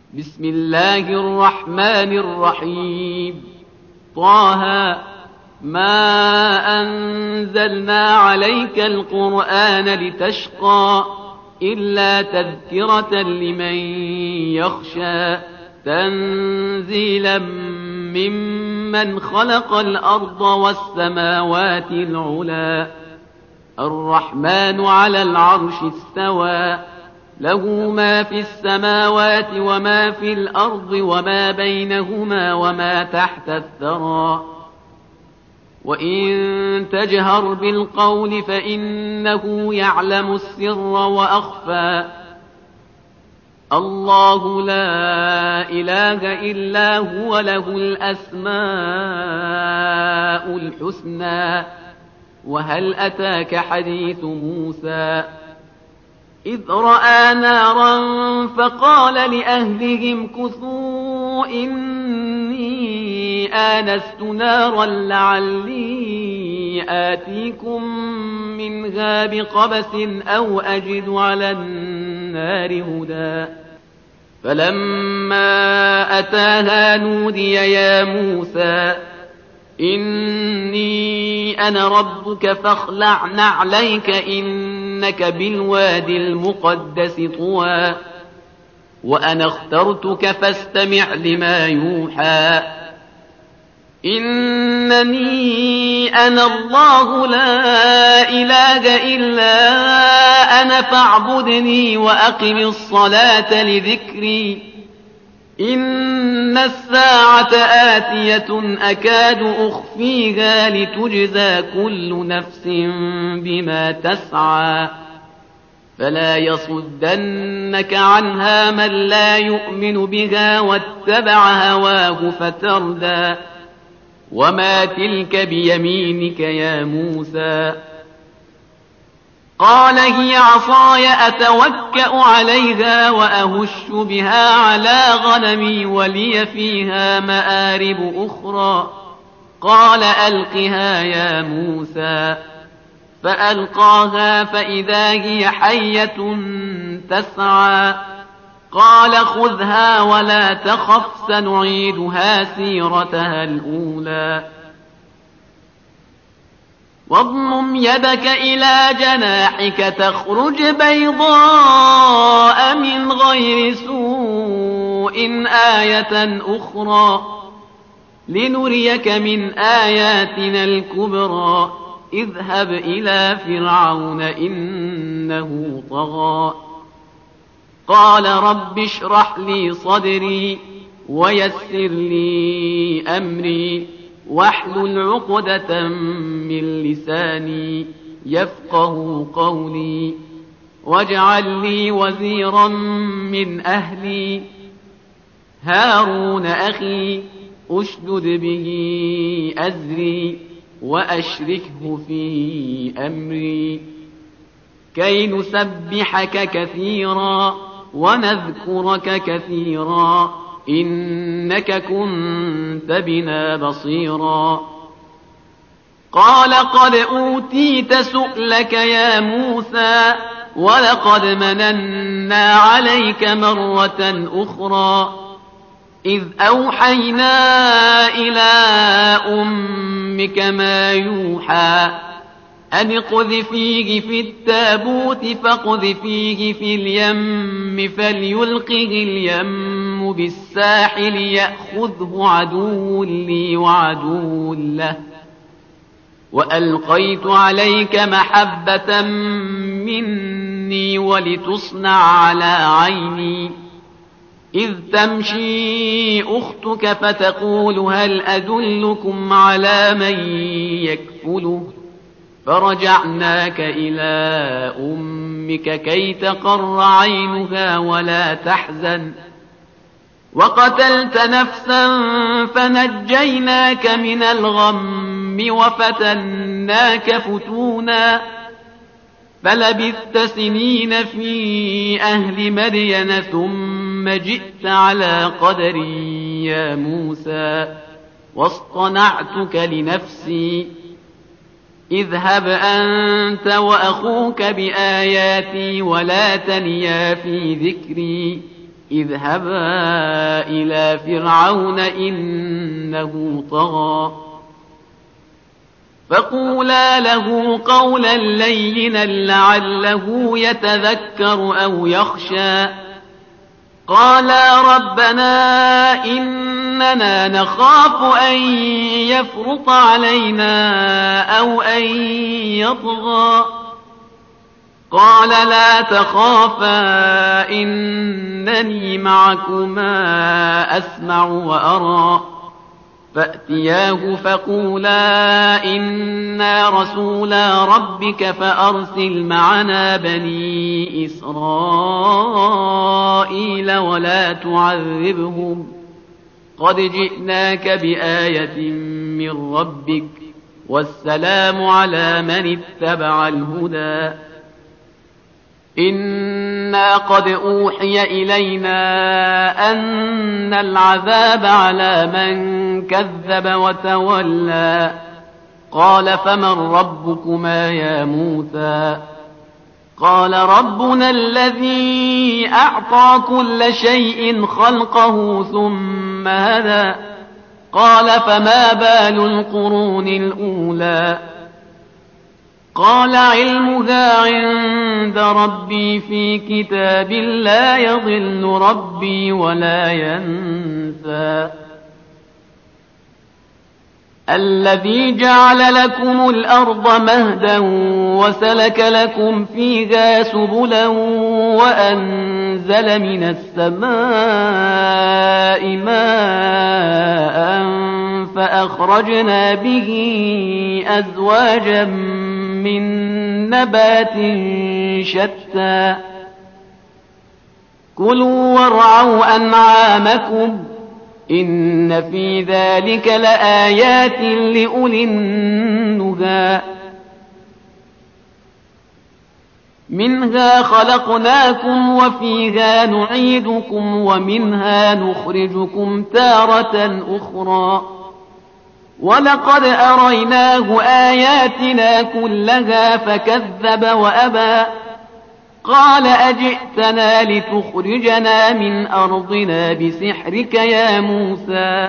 بسم الله الرحمن الرحيم. طه ما أنزلنا عليك القرآن لتشقى إلا تذكرة لمن يخشى تنزيلا ممن خلق الأرض والسماوات العلا الرحمن على العرش استوى له ما في السماوات وما في الأرض وما بينهما وما تحت الثرى وإن تجهر بالقول فإنه يعلم السر وأخفى الله لا إله إلا هو له الأسماء الحسنى وهل أتاك حديث موسى إذ رأى نارا فقال لأهلهم كثوا إني آنست نارا لعلي آتيكم منها بقبس أو أجد على النار هدى فلما أتاها نودي يا موسى إني أنا ربك فاخلع نعليك إنك بالوادي المقدس طوى وأنا اخترتك فاستمع لما يوحى إنني أنا الله لا إله إلا أنا فاعبدني وأقم الصلاة لذكري إن الساعة آتية أكاد أخفيها لتجزى كل نفس بما تسعى فلا يصدنك عنها من لا يؤمن بها واتبع هواه فتردى وما تلك بيمينك يا موسى قال هي عصاي أتوكأ عليها وأهش بها على غنمي ولي فيها مآرب أخرى قال ألقها يا موسى فألقاها فإذا هي حية تسعى قال خذها ولا تخف سنعيدها سيرتها الأولى واضمم يدك إلى جناحك تخرج بيضاء من غير سوء آية أخرى لنريك من آياتنا الكبرى اذهب إلى فرعون إنه طغى قال رب اشرح لي صدري ويسر لي أمري واحلل عقدة من لساني يفقه قولي واجعل لي وزيرا من أهلي هارون أخي أشدد به أزري وأشركه في أمري كي نسبحك كثيرا ونذكرك كثيرا إنك كنت بنا بصيرا قال قد أوتيت سؤلك يا موسى ولقد مننا عليك مرة أخرى إذ أوحينا إلى أمك ما يوحى أن اقذفيه في التابوت فاقذفيه في اليم فليلقه اليم بالساحل يأخذه عدو لي وعدو له وألقيت عليك محبة مني ولتصنع على عيني إذ تمشي أختك فتقول هل أدلكم على من يكفله فرجعناك إلى أمك كي تقر عينها ولا تحزن وقتلت نفسا فنجيناك من الغم وفتناك فتونا فلبثت سنين في أهل مدين ثم جئت على قدري يا موسى واصطنعتك لنفسي اذهب أنت وأخوك بآياتي ولا تنيا في ذكري اذهبا إلى فرعون إنه طغى فقولا له قولا لينا لعله يتذكر أو يخشى قالا ربنا إننا نخاف أن يفرط علينا أو أن يطغى قال لا تخافا إنني معكما أسمع وأرى فأتياه فقولا إنا رسولا ربك فأرسل معنا بني إسرائيل ولا تعذبهم قد جئناك بآية من ربك والسلام على من اتبع الهدى إنا قد أوحي إلينا أن العذاب على من كذب وتولى قال فمن ربكما يا موسى قال ربنا الذي أعطى كل شيء خلقه ثم هدى قال فما بال القرون الأولى قال علمها عند ربي في كتاب لا يضل ربي ولا ينسى الذي جعل لكم الأرض مهدا وسلك لكم فيها سبلا وأنزل من السماء ماء فأخرجنا به أزواجا من نبات شتى كلوا وارعوا أنعامكم إن في ذلك لآيات لأولي النهى منها خلقناكم وفيها نعيدكم ومنها نخرجكم تارة أخرى ولقد أريناه آياتنا كلها فكذب وأبى قال أجئتنا لتخرجنا من أرضنا بسحرك يا موسى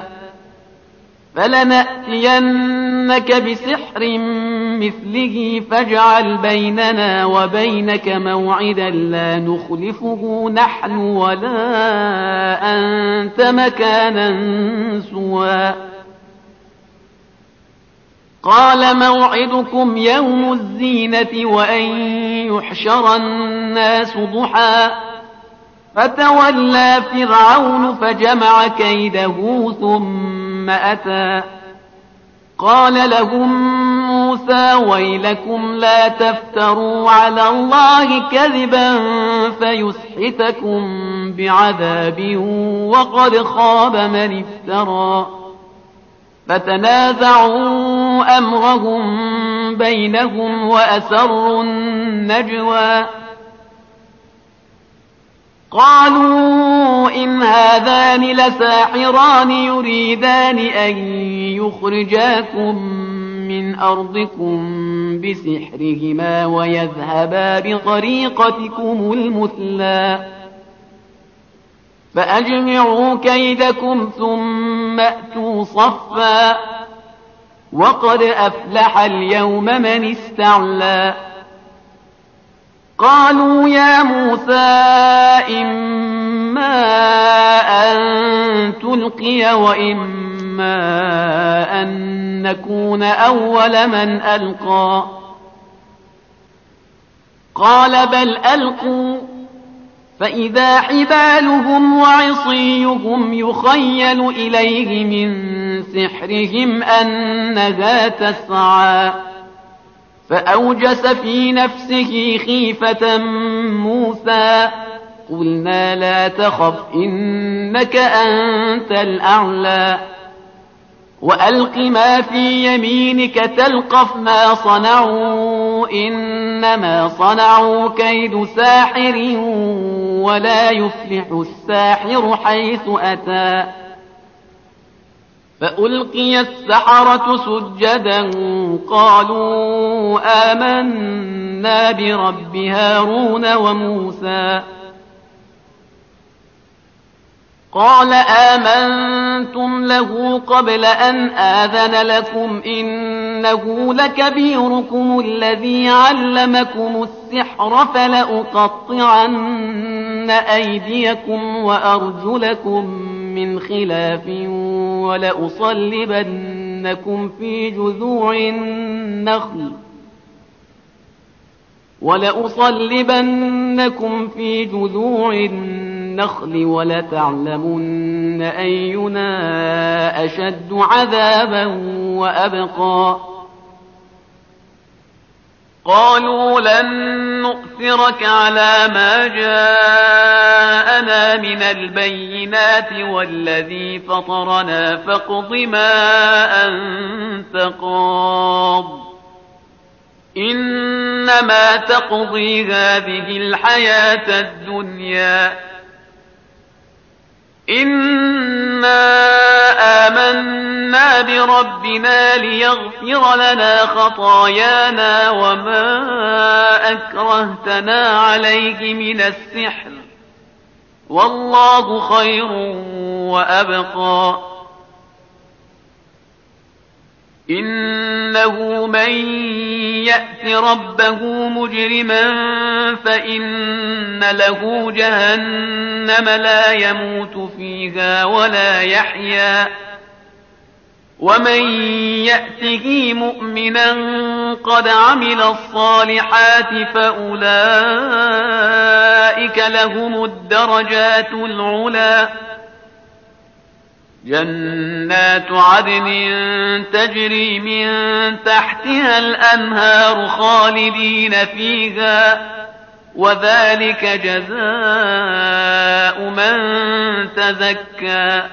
فلنأتينك بسحر مثله فاجعل بيننا وبينك موعدا لا نخلفه نحن ولا أنت مكانا سوى قال موعدكم يوم الزينة وأن يحشر الناس ضحى فتولى فرعون فجمع كيده ثم أتى قال لهم موسى ويلكم لا تفتروا على الله كذبا فيسحتكم بعذاب وقد خاب من افترى فتنازعوا أمرهم بينهم وأسروا النجوى قالوا إن هذان لساحران يريدان أن يخرجاكم من أرضكم بسحرهما ويذهبا بطريقتكم المثلى فأجمعوا كيدكم ثم أتوا صفا وقد أفلح اليوم من استعلى قالوا يا موسى إما أن تلقي وإما أن نكون أول من ألقى قال بل ألقوا فإذا حبالهم وعصيهم يخيل إليه من سحرهم أنها تسعى فأوجس في نفسه خيفة موسى قلنا لا تخف إنك أنت الأعلى وألق ما في يمينك تلقف ما صنعوا إنما صنعوا كيد ساحر ولا يفلح الساحر حيث أتى فألقي السحرة سجدا قالوا آمنا برب هارون وموسى قال آمنتم له قبل أن آذن لكم إنه لكبيركم الذي علمكم السحر فلأقطعن أيديكم وأرجلكم من خلاف ولأصلبنكم في جذوع النخل ولتعلمن أينا أشد عذابا وأبقى قالوا لن نؤثرك على ما جاءنا من البينات والذي فطرنا فاقض ما أنت قاض إنما تقضي هذه الحياة الدنيا إنا آمنا بربنا ليغفر لنا خطايانا وما أكرهتنا عليه من السحر والله خير وأبقى إنه من يأت ربه مجرما فإن له جهنم لا يموت فيها ولا يحيا ومن يأته مؤمنا قد عمل الصالحات فأولئك لهم الدرجات العلى جنات عدن تجري من تحتها الأنهار خالدين فيها وذلك جزاء من تزكى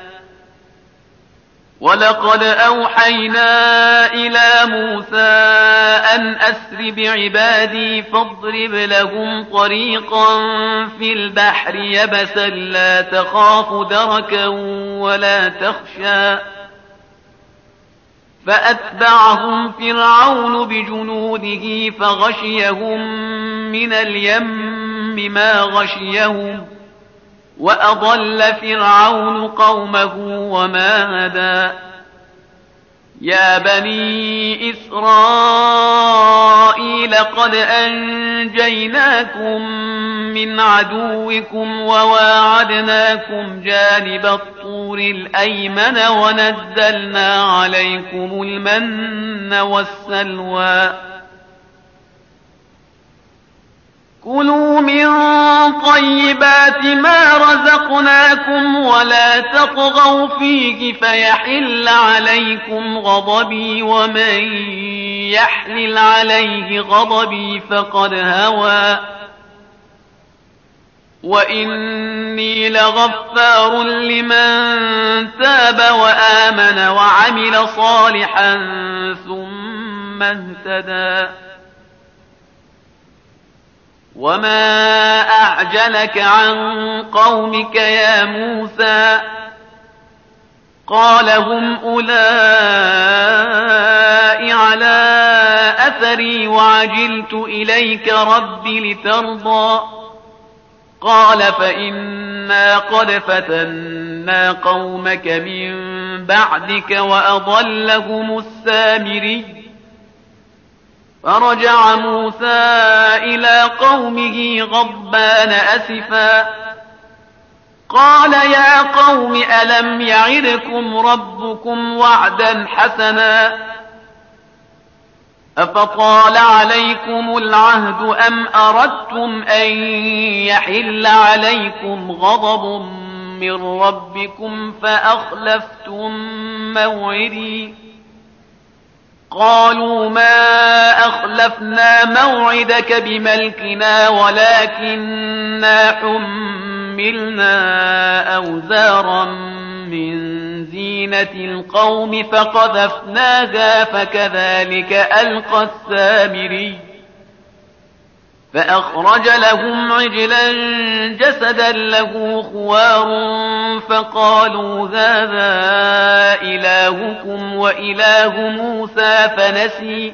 ولقد أوحينا إلى موسى أن أسر بعبادي فاضرب لهم طريقا في البحر يبسا لا تخاف دركا ولا تخشى فأتبعهم فرعون بجنوده فغشيهم من اليم ما غشيهم وأضل فرعون قومه وما هدى يا بني إسرائيل قد أنجيناكم من عدوكم وواعدناكم جانب الطور الأيمن ونزلنا عليكم المن والسلوى كلوا من طيبات ما رزقناكم ولا تطغوا فيه فيحل عليكم غضبي ومن يحلل عليه غضبي فقد هوى وإني لغفار لمن تاب وآمن وعمل صالحا ثم اهتدى وما أعجلك عن قومك يا موسى قال هم أولئك على أثري وعجلت إليك رب لترضى قال فإنا قد فتنا قومك من بعدك وأضلهم السامري فرجع موسى إلى قومه غضبان أسفا قال يا قوم ألم يعدكم ربكم وعدا حسنا أفطال عليكم العهد أم أردتم أن يحل عليكم غضب من ربكم فأخلفتم موعدي قالوا ما أخلفنا موعدك بملكنا ولكننا حملنا أوزارا من زينة القوم فقذفناها فكذلك ألقى السامري فأخرج لهم عجلا جسدا له خوار فقالوا هذا إلهكم وإله موسى فنسي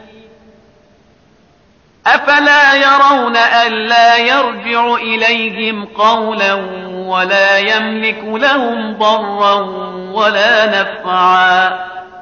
أفلا يرون ألا يرجع إليهم قولا ولا يملك لهم ضرا ولا نفعا.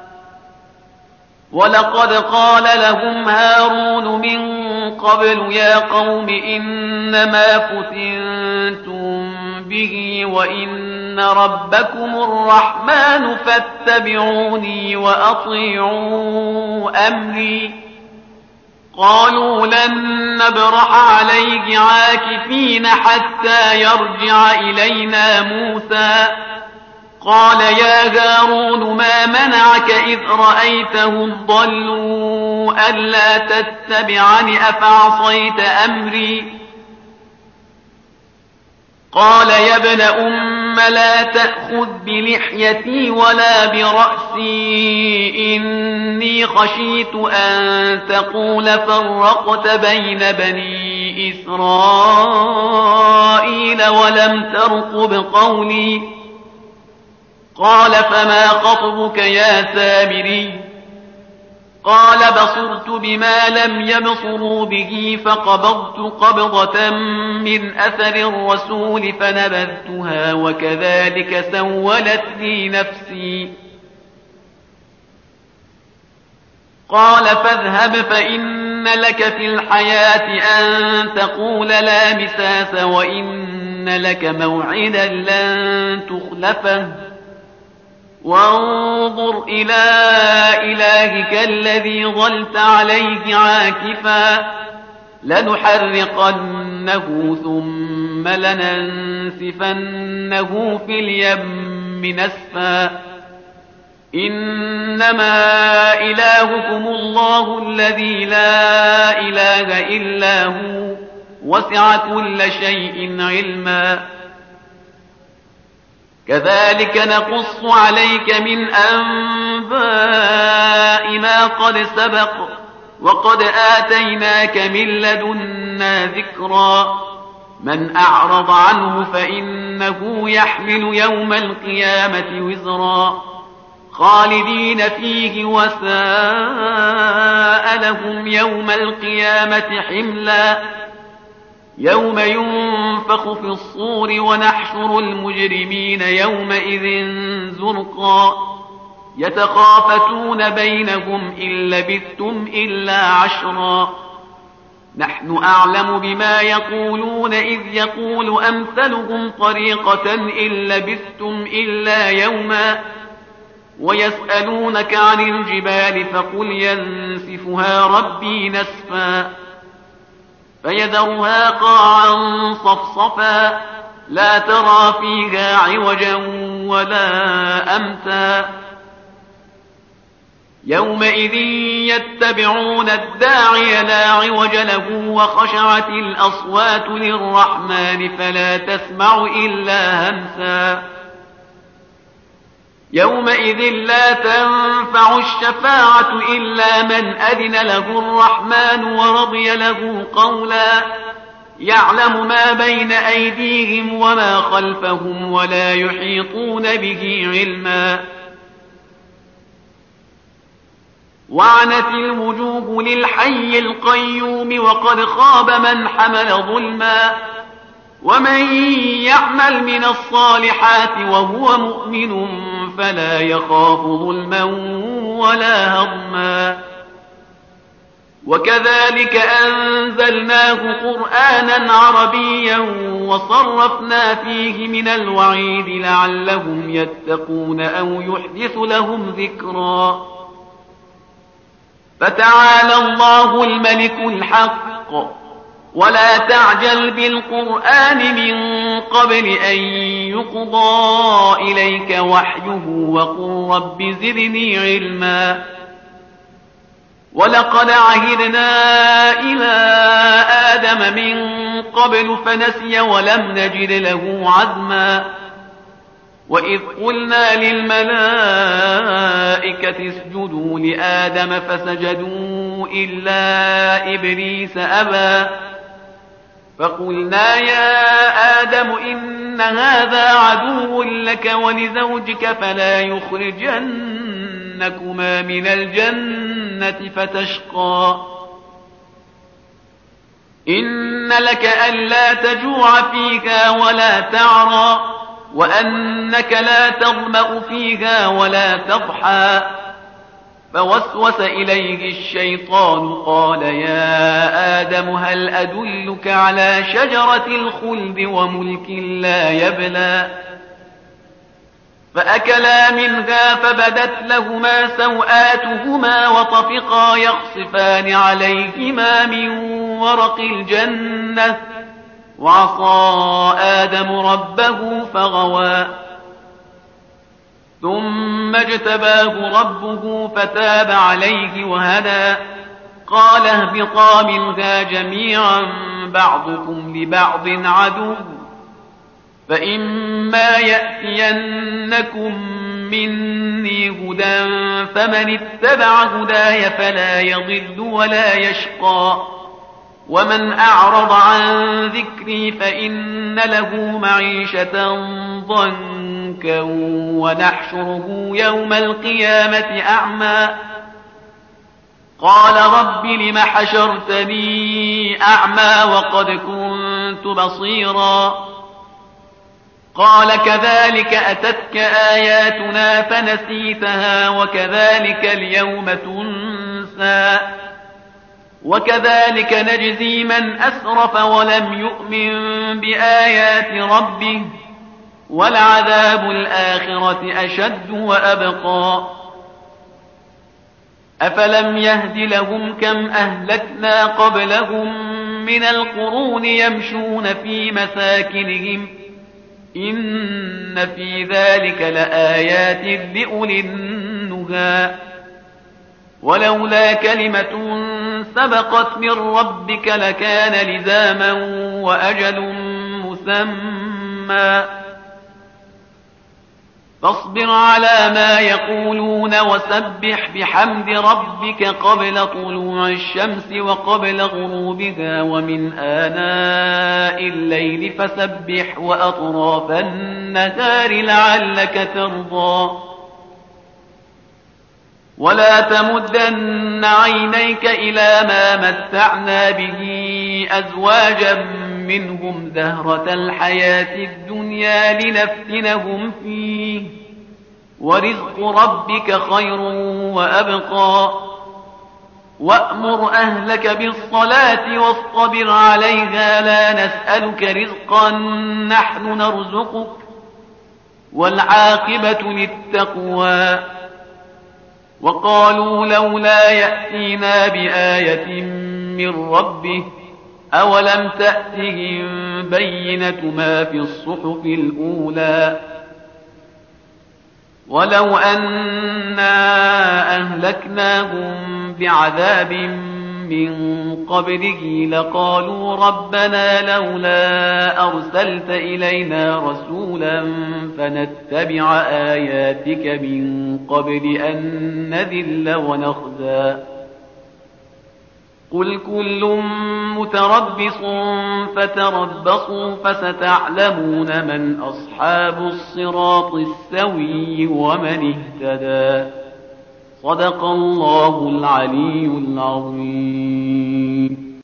ولقد قال لهم هارون من قبل يا قوم إنما فتنتم به وإن ربكم الرحمن فاتبعوني وأطيعوا أمري. قالوا لن نبرح عليه عاكفين حتى يرجع إلينا موسى. قال يا هارون ما منعك إذ رأيتهم ضلوا ألا تتبعني أفعصيت أمري. قال يا ابن أم لا تأخذ بلحيتي ولا برأسي إني خشيت أن تقول فرقت بين بني إسرائيل ولم ترقب قولي. قال فما خطبك يا سامري؟ قال بصرت بما لم يبصروا به فقبضت قبضة من أثر الرسول فنبذتها وكذلك سولت لي نفسي. قال فاذهب فإن لك في الحياة أن تقول لا مساس وإن لك موعدا لن تخلفه وانظر إلى إلهك الذي ظلت عليه عاكفا لنحرقنه ثم لننسفنه في اليم نسفا. إنما إلهكم الله الذي لا إله إلا هو وسع كل شيء علما. كذلك نقص عليك من أنباء ما قد سبق وقد آتيناك من لدنا ذكرا. من أعرض عنه فإنه يحمل يوم القيامة وزرا خالدين فيه وساء لهم يوم القيامة حملا. يوم ينفخ في الصور ونحشر المجرمين يومئذ زرقا يتخافتون بينهم إن لبثتم إلا عشرا. نحن أعلم بما يقولون إذ يقول أمثلهم طريقة إن لبثتم إلا يوما. ويسألونك عن الجبال فقل ينسفها ربي نسفا فيذرها قاعا صفصفا لا ترى فيها عوجا ولا أمتا. يومئذ يتبعون الداعي لا عوج له وخشعت الأصوات للرحمن فلا تسمع إلا همسا. يومئذ لا تنفع الشفاعة إلا من أذن له الرحمن ورضي له قولا. يعلم ما بين أيديهم وما خلفهم ولا يحيطون به علما. وعنت الوجوه للحي القيوم وقد خاب من حمل ظلما. ومن يعمل من الصالحات وهو مؤمن فلا يخاف ظلما ولا هضما. وكذلك أنزلناه قرآنا عربيا وصرفنا فيه من الوعيد لعلهم يتقون أو يحدث لهم ذكرا. فتعالى الله الملك الحق ولا تعجل بالقرآن من قبل أن يقضى إليك وحيه وقل رب زدني علما. ولقد عهدنا إلى آدم من قبل فنسي ولم نجد له عزما. وإذ قلنا للملائكة اسجدوا لآدم فسجدوا إلا إبليس أبى. فقلنا يا آدم إن هذا عدو لك ولزوجك فلا يخرجنكما من الجنة فتشقى. إن لك ألا تجوع فيها ولا تعرى وأنك لا تظمأ فيها ولا تضحى. فوسوس إليه الشيطان قال يا آدم هل أدلك على شجرة الخلد وملك لا يبلى. فأكلا منها فبدت لهما سوآتهما وطفقا يخصفان عليهما من ورق الجنة وعصى آدم ربه فغوى. ثم اجتباه ربه فتاب عليه وهدى. قال اهبطا منها جميعا بعضكم لبعض عدو فإما يأتينكم مني هدى فمن اتبع هداي فلا يضل ولا يشقى ومن أعرض عن ذكري فإن له معيشة ضنكا ونحشره يوم القيامة أعمى. قال رب لم حشرتني أعمى وقد كنت بصيرا. قال كذلك أتتك آياتنا فنسيتها وكذلك اليوم تنسى وكذلك نجزي من أسرف ولم يؤمن بآيات ربه ولعذاب الآخرة أشد وأبقى. أفلم يهد لهم كم أهلكنا قبلهم من القرون يمشون في مساكنهم إن في ذلك لآيات لأولي النهى. ولولا كلمة سبقت من ربك لكان لزاما وأجل مسمى. فاصبر على ما يقولون وسبح بحمد ربك قبل طلوع الشمس وقبل غروبها ومن آناء الليل فسبح وأطراف النهار لعلك ترضى. ولا تمدن عينيك إلى ما متعنا به أزواجا منهم زهرة الحياة الدنيا لنفتنهم فيه ورزق ربك خير وأبقى. وأمر أهلك بالصلاة واصطبر عليها لا نسألك رزقا نحن نرزقك والعاقبة للتقوى. وقالوا لولا يأتينا بآية من ربه أولم تأتهم بينة ما في الصحف الأولى. ولو أنا أهلكناهم بعذاب من قبله لقالوا ربنا لولا أرسلت إلينا رسولا فنتبع آياتك من قبل أن نذل ونخزى. قل كل متربص فتربصوا فستعلمون من أصحاب الصراط السوي ومن اهتدى. صدق الله العلي العظيم.